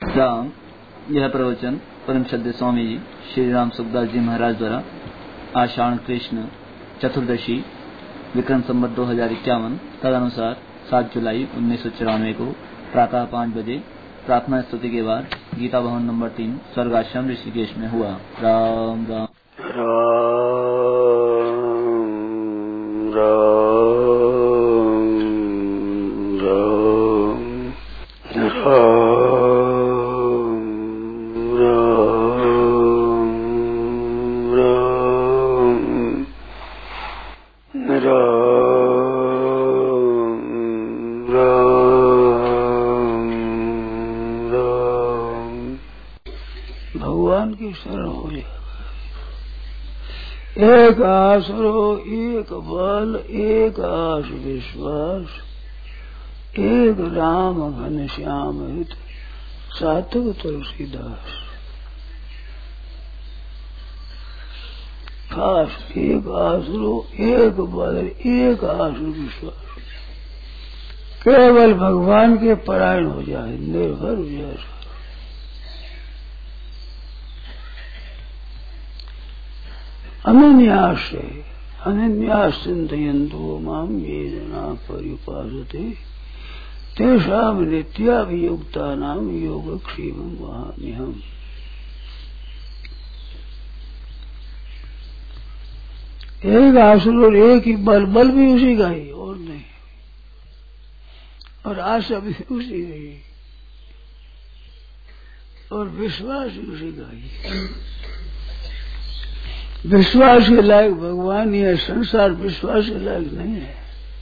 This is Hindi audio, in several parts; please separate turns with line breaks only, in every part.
राम। यह प्रवचन परम श्रद्धेय स्वामी जी श्री राम सुखदास जी महाराज द्वारा आषाढ़ कृष्ण चतुर्दशी विक्रम संवत 2051 तदनुसार 7 जुलाई 1994 को प्रातः 5 बजे प्रार्थना स्तुति के बाद गीता भवन नंबर 3 स्वर्गाश्रम ऋषिकेश में हुआ। राम राम
भगवान की शरण हो जाए। एक आसरो, एक बल, एक आस विश्वास, एक राम घनश्याम हित, सातक तुलसीदास। खास एक आसरो, एक बल, एक आस विश्वास। केवल भगवान के परायण हो जाए, निर्भर हो जाए। अनन्यास चिन्तयन्तो माम् ये जनाः पर्युपासते तेषाम् नित्याभियुक्तानाम् योगक्षेमम् वहाम्यहम्। एक आसुर और एक ही बल, बल भी उसी का ही और नहीं, और आशा भी उसी का ही, और विश्वास भी उसी का ही। विश्वास के लायक भगवान ही है, संसार विश्वास के लायक नहीं है।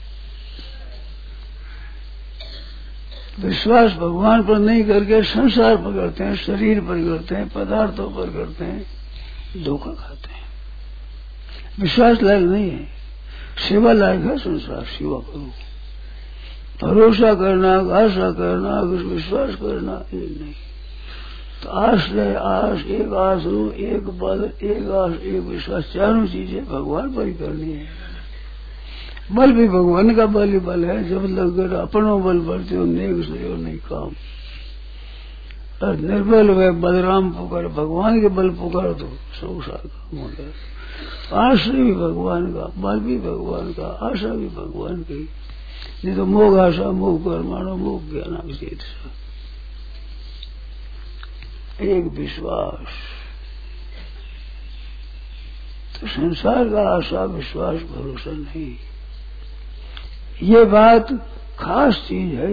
विश्वास भगवान पर नहीं करके संसार पर करते हैं, शरीर पर करते हैं, पदार्थों पर करते हैं, धोखा खाते हैं। विश्वास लायक नहीं है। सेवा लायक है संसार, सेवा करो। भरोसा करना, आशा करना, विश्वास करना ये नहीं। तो आश्रय, आस, एक आसरू, एक बल, एक आस, एक विश्वास, चारों चीजें भगवान पर ही करनी है। बल भी भगवान का बल ही बल है। जब लगकर अपनों बल बढ़ते हो नेक से नहीं काम, और निर्बल हुए बलराम पुकार, भगवान के बल पुकार तो संसार काम हो गया। आश्रय भी भगवान का, बल भी भगवान का, आशा भी भगवान की। नहीं तो मोह आशा, मोह कर्माणो, मोह ज्ञान विचेत। एक विश्वास, तो संसार का आशा विश्वास भरोसा नहीं। ये बात खास चीज है।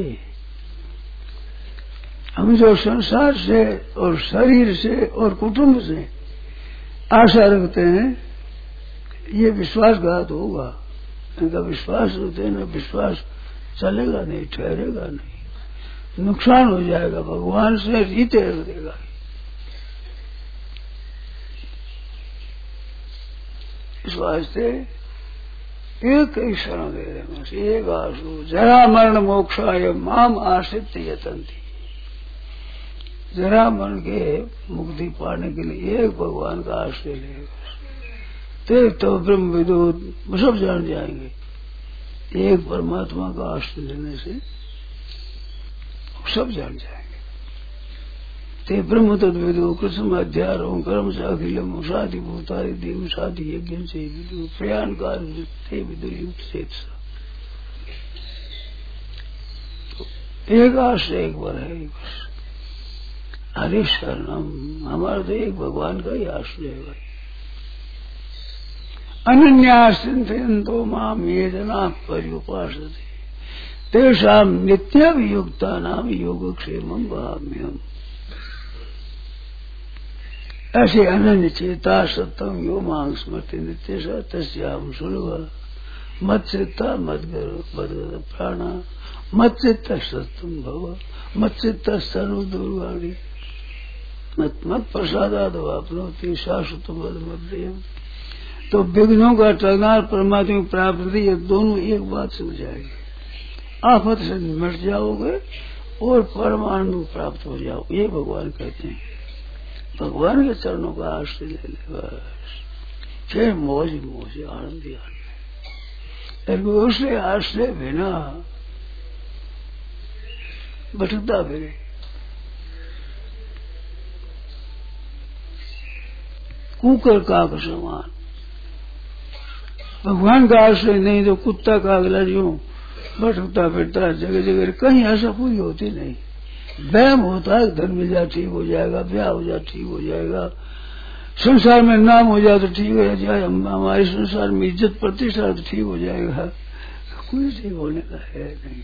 हम जो संसार से और शरीर से और कुटुंब से आशा रखते हैं, ये विश्वासघात होगा। इनका विश्वास होते हैं ना, विश्वास चलेगा नहीं, ठहरेगा नहीं, नुकसान हो जाएगा, भगवान से जीते रख देगा। इस वास्ते एक ही शरण दे रहे हैं, एक आशु जरा मरण मोक्षाय माम आश्रित यतन्ति। जरा मरण के मुक्ति पाने के लिए एक भगवान का आश्रय ले, तो ब्रह्म विदुत सब जान जाएंगे। एक परमात्मा का आश्रय लेने से सब जान जाएंगे। ते ब्रह्म तद्विदु कृष्ण अध्यारों कर्म साखिलम उषादि भूतादि देव साधि यज्ञ से विदु प्रयाण कार्य ते विदु युक्त चेत। एक आश्रय एक बार है बस। हरे शरणम, हमारा तो एक भगवान का ही आश्रय है भाई। अनन्यास चिन्तयन्तो माम् ये जनाः पर्युपासते तेषाम् नित्याभियुक्तानाम् योगक्षेमम् वहाम्यहम्। ऐसे अनन्य चेता सत्यम यो मांग स्मृति नित्य तस्याम सुलभ मत चित्ता मदगत प्राणा मत चित्त सत्यम भव मत चित्त सर्व दुर्वाणी मत प्रसादाद वापनोति शाश्वत मद। तो विघ्नों का टलना परमात्मा की प्राप्ति, ये दोनों एक बात से हो जाएगी। आफत से निमट जाओगे और परमाणु प्राप्त हो जाओ, ये भगवान कहते हैं। भगवान के चरणों का आश्रय ले ले बस, फिर मौज मौज आनंद आनंद। उससे आश्रय बिना भटकता फिरे, कुकर काक समान। भगवान का आश्रय नहीं तो कुत्ता कागला यूं भटकता फिरता है जगह जगह, कहीं ऐसा पूरी होती नहीं। वहम होता है धन मिल जाए ठीक हो जाएगा, ब्याह हो जाए ठीक हो जाएगा, संसार में नाम हो जाए तो ठीक हो जाए, हमारे संसार में इज्जत प्रतिष्ठा तो ठीक हो जाएगा। कोई ठीक होने का है नहीं।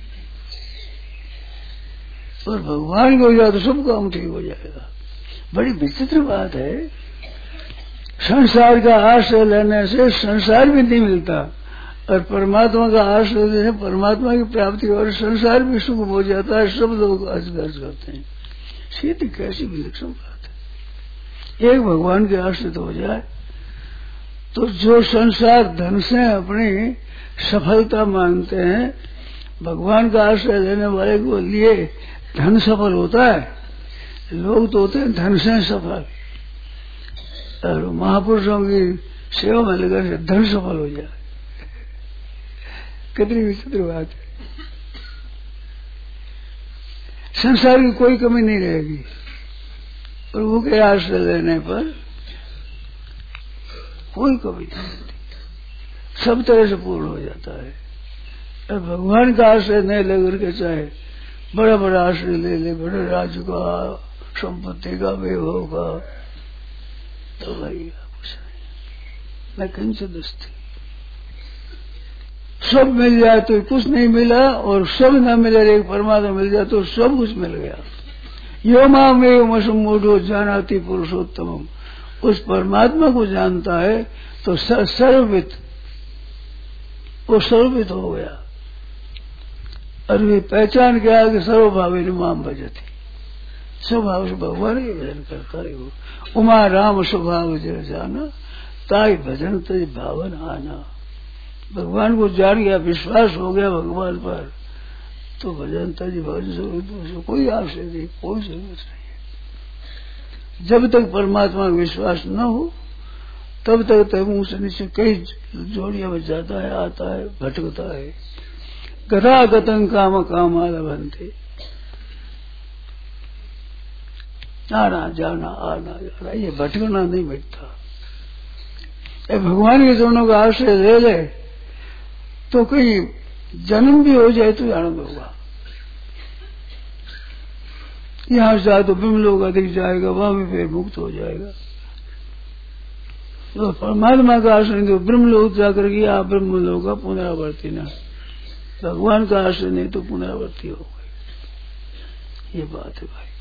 और भगवान को हो जाए तो सब काम ठीक हो जाएगा। बड़ी विचित्र बात है। संसार का आश्रय लेने से संसार भी नहीं मिलता, और परमात्मा का आश्रय लेने परमात्मा की प्राप्ति और संसार भी सुख हो जाता है। सब लोग अर्ज करते हैं। सीधी कैसी विलक्षण बात है। एक भगवान के आश्रित हो जाए तो जो संसार धन से अपनी सफलता मानते हैं, भगवान का आश्रय लेने वाले को लिए धन सफल होता है। लोग तो होते हैं धन से सफल, और महापुरुषों की सेवा में लगने से धन सफल हो जाए। कितनी विचित्र बात है। संसार की कोई कमी नहीं रहेगी, और वो के आश्रय लेने पर कोई कमी नहीं रहती, सब तरह से पूर्ण हो जाता है। और भगवान का आश्रय नहीं लेकर के चाहे बड़ा बड़ा आश्रय ले ले, बड़े राज्य का, संपत्ति का, वैभव का, तो भाई कुछ नहीं, न किंचित दस्ती। सब मिल जाए तो कुछ नहीं मिला, और सब न मिले एक परमात्मा मिल जाए तो सब कुछ मिल गया। यो मामेव मूढ़ो जानाति पुरुषोत्तम, उस परमात्मा को जानता है तो सर्वविद, वो सर्वविद हो गया। और वे पहचान गया कि सर्वभावे माम भजती, स्वभाव से भगवान ही भजन करता है। वो उमा राम स्वभाव जय जाना, ताई भजन तज भावन आना। भगवान को जान गया, विश्वास हो गया भगवान पर, तो भजन तज भजन कोई आवश्यक नहीं, कोई जरूरत नहीं है। जब तक परमात्मा का विश्वास न हो तब तक तब मुंह से नीचे कई जोड़ियां में जाता है, आता है, भटकता है। गता गतंग काम कामा लभंते, आना जाना आना जाना, ये भटकना नहीं मिटता। भगवान के चरणों का आश्रय ले ले तो कहीं जन्म भी हो जाए तो आनंद होगा। यहां जाए तो ब्रह्म लोग अधिक जाएगा, वहां भी फिर मुक्त हो जाएगा। तो परमात्मा का आश्रय तो ब्रह्म लोग जाकर के आप ब्रह्म लोग का पुनरावर्ती ना, भगवान का आश्रय नहीं तो पुनरावर्ती हो गई। ये बात है भाई।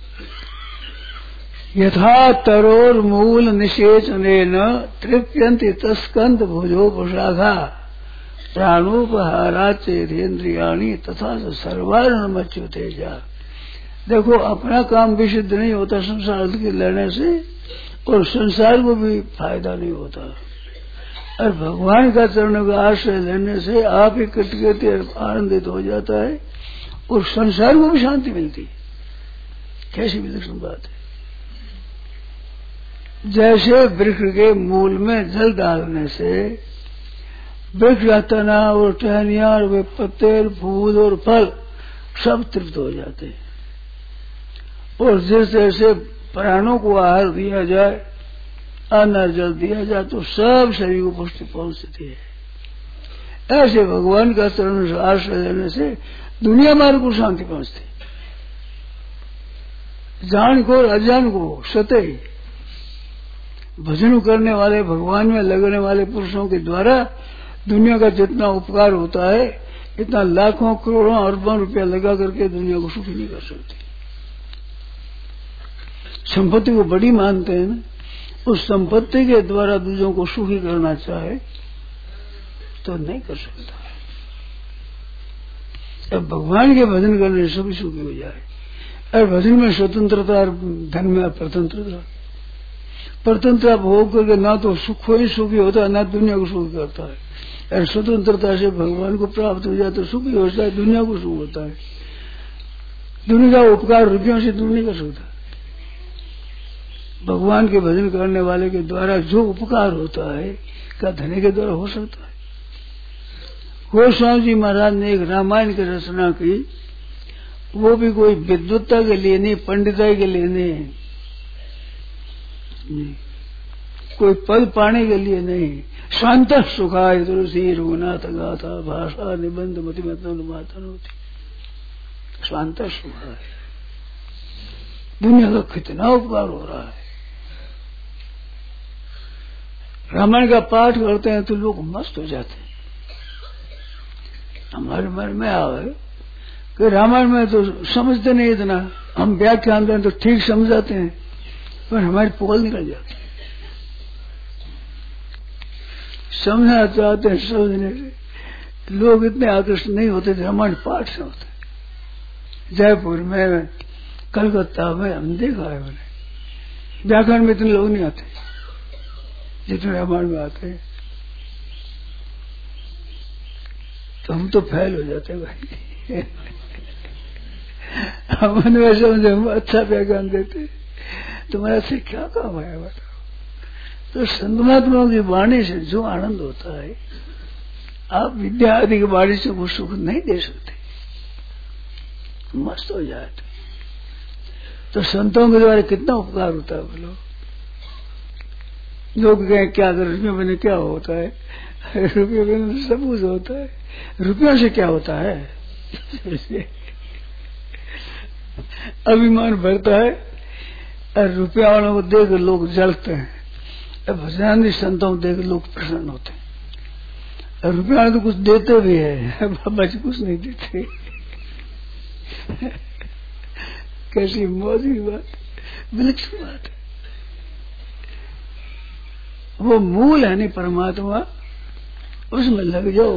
यथा तरोर मूल निषेचनेन तृप्यन्ति तस्कंद भुजोपशाखा प्राणोपहारा चेन्द्रियाणी तथा सर्वारण मच्युते जा। देखो, अपना काम भी सिद्ध नहीं होता संसार के लेने से, और संसार को भी फायदा नहीं होता। और भगवान का चरण का आश्रय लेने से आप ही कृतकृत आनंदित हो जाता है, और संसार को भी शांति मिलती है। कैसी विलक्षण बात है। जैसे वृक्ष के मूल में जल डालने से वृक्ष का तना और टहनियां और वे पत्ते फूल और फल सब तृप्त हो जाते हैं, और जिस जैसे प्राणों को आहार दिया जाए, अन्न जल दिया जाए तो सब शरीर को पुष्टि पहुंचती है। ऐसे भगवान का चरण आश्रय लेने से दुनिया मार्ग को शांति पहुंचती, जान को और अजान को सतह ही। भजन करने वाले, भगवान में लगने वाले पुरुषों के द्वारा दुनिया का जितना उपकार होता है, इतना लाखों करोड़ों अरबों रुपया लगा करके दुनिया को सुखी नहीं कर सकती। संपत्ति को बड़ी मानते हैं ना, उस संपत्ति के द्वारा दूसरों को सुखी करना चाहे तो नहीं कर सकता। अब भगवान के भजन करने से सभी सुखी हो जाए। और भजन में स्वतंत्रता और धन में परतंत्रता। परतंत्रता भोग करके ना तो सुख ही सुखी होता है, ना दुनिया को सुखी करता है। और स्वतंत्रता से भगवान को प्राप्त हो जाए तो सुखी होता है, दुनिया को सुख होता है। दुनिया का उपकार रुपयों से दूर नहीं कर सकता। भगवान के भजन करने वाले के द्वारा जो उपकार होता है, क्या धनी के द्वारा हो सकता है? गोस्वामी जी महाराज ने एक रामायण की रचना की, वो भी कोई विद्वत्ता के लिए नहीं, पंडिताई के लिए नहीं। कोई पद पाने के लिए नहीं। शांत सुखाय तुलसी रघुनाथ गाथा भाषा निबंध मति मातन होती। शांत सुखाय दुनिया का कितना उपकार हो रहा है। रामायण का पाठ करते हैं तो लोग मस्त हो जाते हैं। हमारे मन में आवे कि रामायण में तो समझते नहीं इतना, हम व्याख्यान दें तो ठीक समझाते हैं पर हमारी पोल निकल जाती है। समझना चाहते हैं, समझने से लोग इतने आकर्षित नहीं होते थे, रामायण पाठ से होते। जयपुर में, कलकत्ता में हम देखा है, मैंने व्याकरण में इतने लोग नहीं आते जितने रामायण में आते हैं। तो हम तो फैल हो जाते हैं भाई। हम वैसे हम अच्छा व्याकरण देते, तुम्हारा से क्या काम है बताओ। तो संत महात्माओं की वाणी से जो आनंद होता है, आप विद्या आदि की वाणी से वो सुख नहीं दे सकते। मस्त हो जाते। तो संतों के द्वारा कितना उपकार होता है बोलो। लोग कहें क्या कर, रुपये मैंने क्या होता है, रुपये मैंने सब कुछ होता है, रुपयों से क्या होता है। अभिमान बढ़ता है और रुपया वालों को देख लोग जलते हैं, भजनानी संतों को देख लोग प्रसन्न होते हैं। और रुपया वाले तो कुछ देते भी है, बाबा जी कुछ नहीं देते। कैसी मौज की बात, विलक्षण बात है। वो मूल है नहीं परमात्मा, उसमें लग जाओ।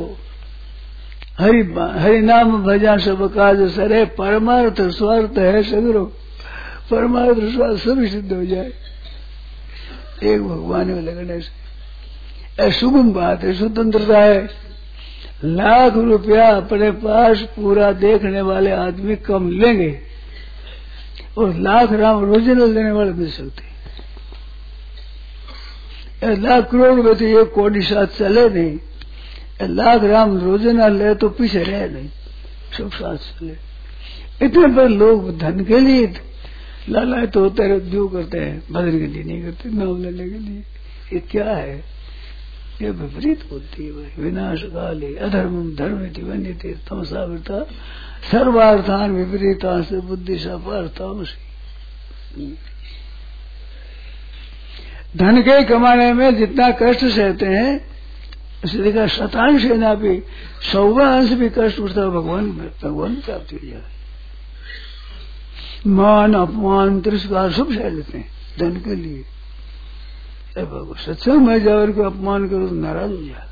हरि नाम भजा सब काज सरे, परमार्थ स्वार्थ है सगरो, परमार्थ स्वार्थ सभी सिद्ध हो जाए एक भगवान में लगने से। शुभम बात है, स्वतंत्रता है। लाख रुपया अपने पास पूरा देखने वाले आदमी कम लेंगे और लाख राम ओरिजिनल देने वाले मिल सकते। लाख करोड़ में तो एक कोटि साथ चले नहीं, लाख राम रोजाना ले तो पीछे रहे नहीं, सब साथ चले। इतने पर लोग धन के लिए लालायत तो होते रहे, जो करते हैं भजन के लिए नहीं करते, नाम लेने के लिए। ये क्या है, ये विपरीत बुद्धि है। विनाश काले अधर्मम धर्म वन्यते तमसावृता सर्वार्थान विपरीता से बुद्धि सपार्थामसी। धन के कमाने में जितना कष्ट सहते हैं, इसलिए देखा शतांश ना भी 100वां अंश भी कष्ट उठता है, भगवान प्राप्ति हो जाए। मान अपमान तिरस्कार सब सह लेते हैं धन के लिए। सत्संग में जाकर के अपमान करो तो नाराज हो जाए।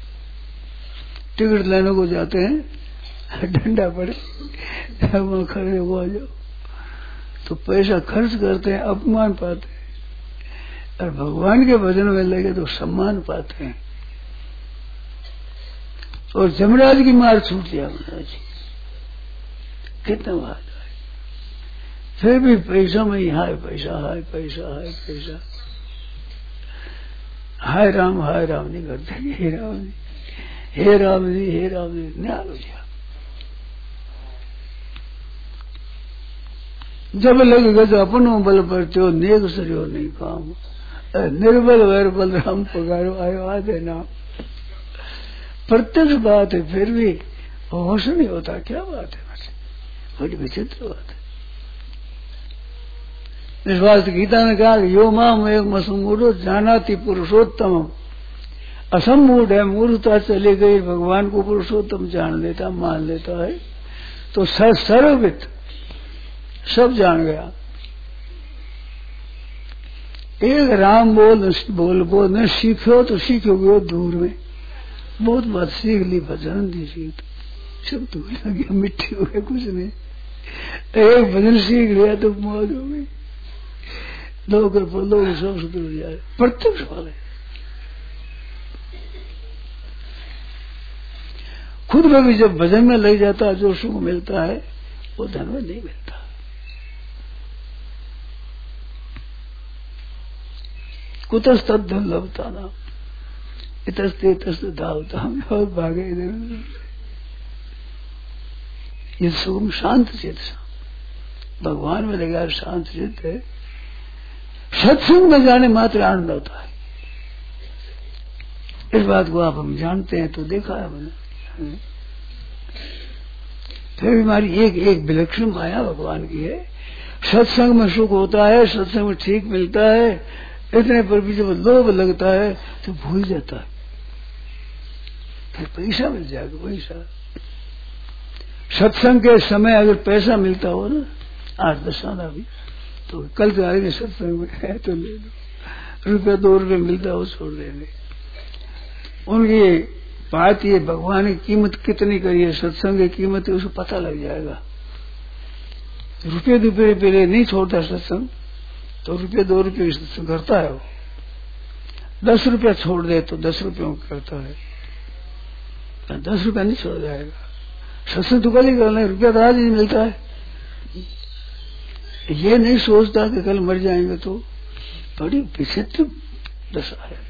टिकट लेने को जाते हैं, डंडा पड़े वहां खड़े हो जाओ तो पैसा खर्च करते हैं, अपमान पाते हैं। और भगवान के भजन में लगे तो सम्मान पाते हैं। और जमराज की मार छूट गया महाराज जी, कितना बात है। फिर भी पैसा में ही हाय पैसा, हाय पैसा, हाय पैसा, हाय राम नहीं करते। हे राम जी, हे राम जी, हे राम जी, न्याल हो गया। जब लगेगा तो अपनो बल पर त्यो नेक सरियो नहीं काम, निर्बल वैर बल राम पगारो आयो आधे नाम। प्रत्यक्ष बात है, फिर भी होश नहीं होता। क्या बात है, बड़ी विचित्र बात है। इस बात गीता ने कहा यो माम एक मसूरो जानाति पुरुषोत्तम, असमूढ़ है, मूर्खता चली गई, भगवान को पुरुषोत्तम जान लेता, मान लेता है तो सर्वविद सब जान गया। एक राम बोल न सीखो तो सीखोगे दूर में। बहुत बात सीख ली, भजन दी सीख, सब दूर लगे, मिट्टी हो गया, कुछ नहीं। एक भजन सीख लिया तो मौज हो गई। लोग सब सुधर जाए, प्रत्यक्ष वाले खुद में भी जब भजन में लग जाता है, जो सुख मिलता है वो धन में नहीं मिलता। कुतस्तद धन लभता नाम इतस्ते तस्त धावता, हम और भागे इधर। ये सुगम शांत चित्त भगवान में लगा, शांत चित्त है। सत्संग में जाने मात्र आनंद होता है। इस बात को आप हम जानते हैं, तो देखा है मैंने। फिर भी हमारी एक एक विलक्षण माया भगवान की है। सत्संग में सुख होता है, सत्संग में ठीक मिलता है, इतने पर भी जब लोभ लगता है तो भूल जाता है, फिर पैसा मिल जाएगा। पैसा सत्संग के समय अगर पैसा मिलता हो ना 8-10 आना भी, तो कल से आएंगे सत्संग में है तो ले लो, ₹2 मिलता हो छोड़ देंगे। उनकी बात ये भगवान की कीमत कितनी करी है, सत्संग की कीमत है, उसको पता लग जाएगा। ₹2 पहले नहीं छोड़ता सत्संग, तो ₹2 की सत्संग करता है वो। 10 रुपया छोड़ दे तो 10 रुपयों का करता है, 10 रुपया नहीं छोड़ जाएगा। सत्संग तो कल ही करना है, रुपया तो आज ही मिलता है। ये नहीं सोचता कि कल मर जाएंगे, तो बड़ी विचित्र दशा है।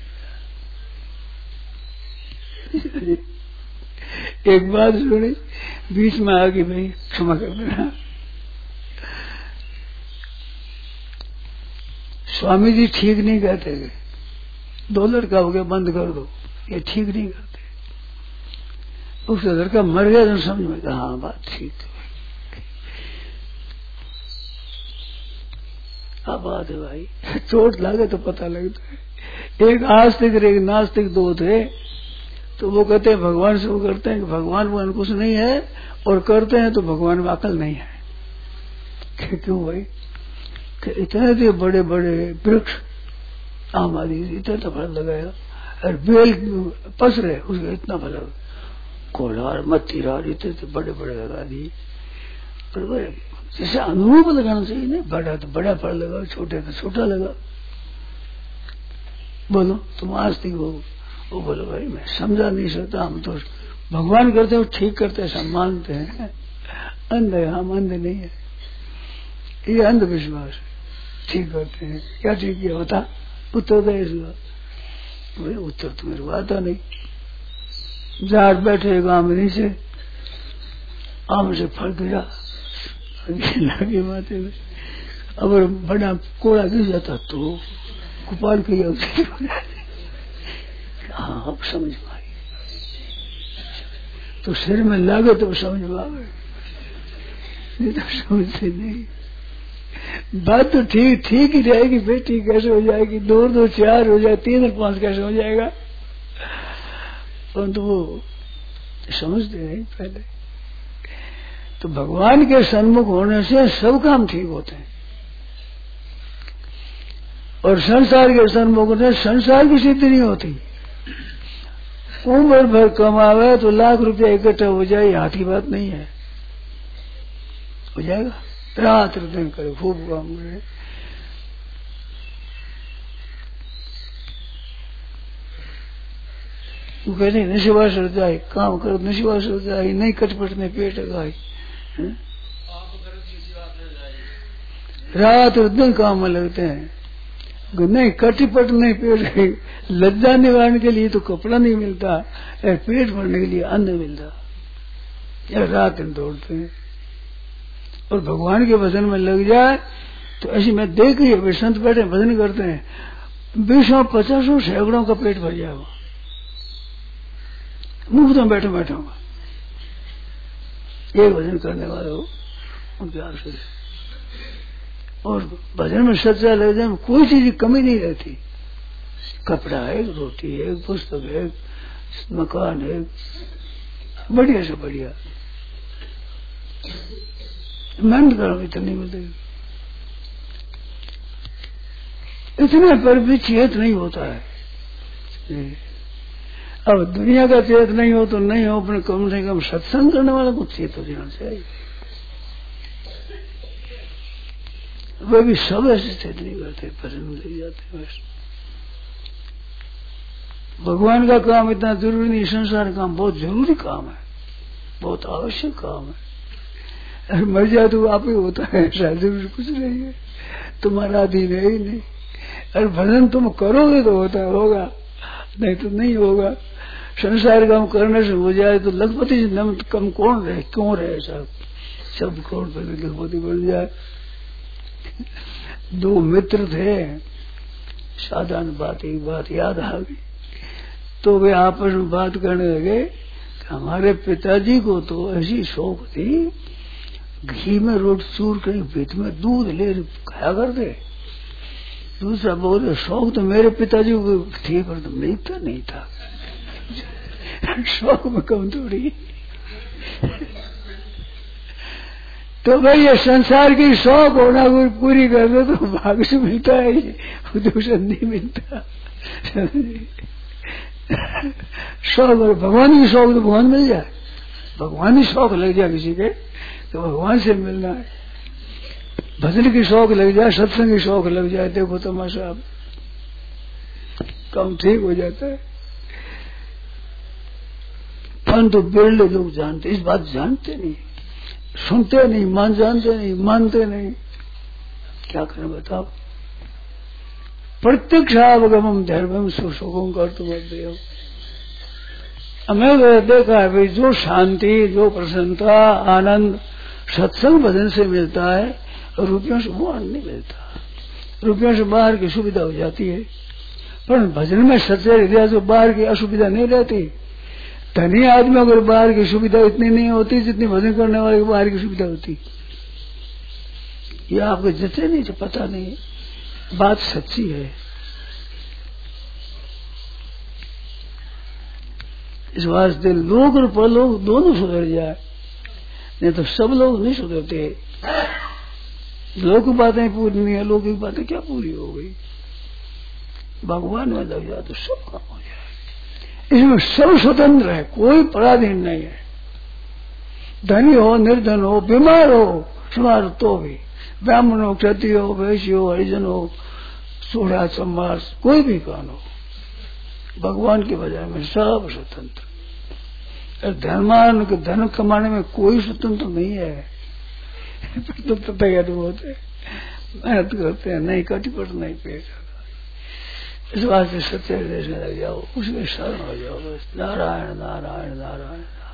एक बात सुनी, बीच में आ गई, भाई क्षमा कर देना। स्वामी जी ठीक नहीं कहते कि 2 लड़का हो गया बंद कर दो, ये ठीक नहीं करते। उसका लड़का मर गया तो समझ में कहा हाँ बात ठीक है। अब बात है भाई, चोट लागे तो पता लगता है। एक आस्तिक और एक नास्तिक 2 थे, तो वो कहते हैं भगवान से, वो करते हैं कि भगवान में अंकुश नहीं है, और करते हैं तो भगवान में अकल नहीं है। क्यों भाई? कि इतने थे बड़े बड़े वृक्ष, आम आदि इतना फल लगाया, और बेल पस रहे उसका इतना फल, कोलार मत्तीरार इतने बड़े बड़े लगा दिए। पर जैसे अनुरूप लगाना चाहिए ना, बड़ा तो बड़ा फल लगा, छोटे तो छोटा लगा। बोलो तुम आस्तिक हो? वो बोलो भाई मैं समझा नहीं सकता, हम तो भगवान करते हो ठीक करते हैं, मानते हैं। अंध है हम, अंध नहीं है, ये अंधविश्वास है। ठीक करते हैं, क्या ठीक किया होता? उत्तर दे इसका। भाई उत्तर तो मेरे को आता नहीं। जाट बैठे गांव में नीचे, आम से फल गिरा लगे माथे में, अगर बड़ा कोड़ा गिर जाता तो कुपाल की हाँ अब समझ में आई, तो सिर में लागे तो समझ में आवे, नहीं तो समझते नहीं। बात तो ठीक ठीक ही रहेगी, बेटी कैसे हो जाएगी, 2 और 2 4 हो जाए, 3 और 5 कैसे हो जाएगा, परंतु वो समझते नहीं पहले। तो भगवान के सन्मुख होने से सब काम ठीक होते हैं, और संसार के सन्मुख होने से संसार की सिद्धि नहीं होती। उम्र भर कमावे तो लाख रुपया इकट्ठा हो जाए, यहाँ की बात नहीं है। हो जाएगा, रात दिन करे, खूब काम करे। वो कहते नशिवा सर जाए, काम करो नशिवा सर जाए, नहीं कटपट ने पेट लगाए, रात और दिन काम में लगते हैं। नहीं कटिपट नहीं पेट, लज्जा निवारण के लिए तो कपड़ा नहीं मिलता, पेट भरने के लिए अन्न मिलता, या रात दिन दौड़ते हैं। और भगवान के भजन में लग जाए तो ऐसी मैं देख रही है, संत बैठे भजन करते हैं, 20 50 सैकड़ों का पेट भर जाएगा, मुफ्त में बैठे बैठे होगा। एक भजन करने वाले हो उनके आश्रय, और भजन में सच्चा लग जाए, कोई चीज की कमी नहीं रहती। कपड़ा है, रोटी है, पुस्तक है, मकान है, बढ़िया से बढ़िया। मेहनत करो इतनी मिलेगी, इतने पर भी चेत नहीं होता है। अब दुनिया का चेत नहीं हो तो नहीं हो, अपने कम से कम सत्संग करने वाला को चेत हो जाना चाहिए। वे भी सब ऐसे चेत नहीं करते, भजन में लग जाते हैं। बस भगवान का काम इतना जरूरी नहीं, संसार काम बहुत जरूरी काम है, बहुत आवश्यक काम है। अरे मर जाए तो आप ही होता है, ऐसा जरूरी कुछ नहीं है, तुम्हारा अधीन है ही नहीं। अरे भजन तुम करोगे तो होता होगा, नहीं तो नहीं होगा। संसार काम करने से हो जाए तो लखपति से नम कम कौन रहे, क्यों रहे साहब, सब करोड़ पहले लखपति बन जाए। 2 मित्र थे, साधारण बात एक बात याद आ गई। तो वे आपस में बात करने लगे कि हमारे पिताजी को तो ऐसी शौक थी, घी में रोटी चूर कर भीत में दूध ले खाया करते। दूसरा बोले शौक तो मेरे पिताजी को थी पर तो मिलता नहीं था। शौक में कम थोड़ी। तो भाई ये संसार की शौक होना कोई पूरी कर दो तो भाग से मिलता है, ये दूसरा नहीं मिलता। शौक भगवान की शौक तो भगवान मिल जाए, भगवान ही शौक लग जाए किसी के तो भगवान से मिलना है। भजन की शौक लग जाए, सत्संग की शौक लग जाए, देखो तमाशा कम ठीक हो जाता है। परंतु बिरले लोग जानते, इस बात जानते नहीं, सुनते नहीं, मान जानते नहीं, मानते नहीं। क्या करें बताओ। प्रत्यक्षावगमम धर्मम सुशोकम कर तुम देव। हमें देखा है भाई, जो शांति, जो प्रसन्नता, आनंद सत्संग भजन से मिलता है, रुपयों से वो आनंद नहीं मिलता। रुपयों से बाहर की सुविधा हो जाती है, पर भजन में सच्चे हृदय से बाहर की असुविधा नहीं रहती। धनी आदमियों को बाहर की सुविधा इतनी नहीं होती जितनी भजन करने वाले को बाहर की सुविधा होती। ये आपको जचे नहीं, जो पता नहीं, बात सच्ची है। इस वास्ते लोग और परलोक दोनों सुधर जाए, नहीं तो सब लोग नहीं सुधरते। लोक की बातें पूरी नहीं है, लोक की बातें क्या पूरी हो गई। भगवान में लग जाए तो सब काम हो जाए। इसमें सब स्वतंत्र है, कोई पराधीन नहीं है। धनी हो, निर्धन हो, बीमार हो, सुमार तो भी, ब्राह्मण हो, क्षत्रिय हो, वैश्य हो, हरिजन हो, सोड़ा चमार, कोई भी कान हो, भगवान के बजाय में सब स्वतंत्र। धनमान के धन कमाने में कोई स्वतंत्र नहीं है। स्वतंत्रता होते मेहनत करते हैं, नहीं कटिपट नहीं पेट। इस बात से सत्य हृदय से लग जाओ, उसमें शरण हो जाओ, बस नारायण नारायण नारायण।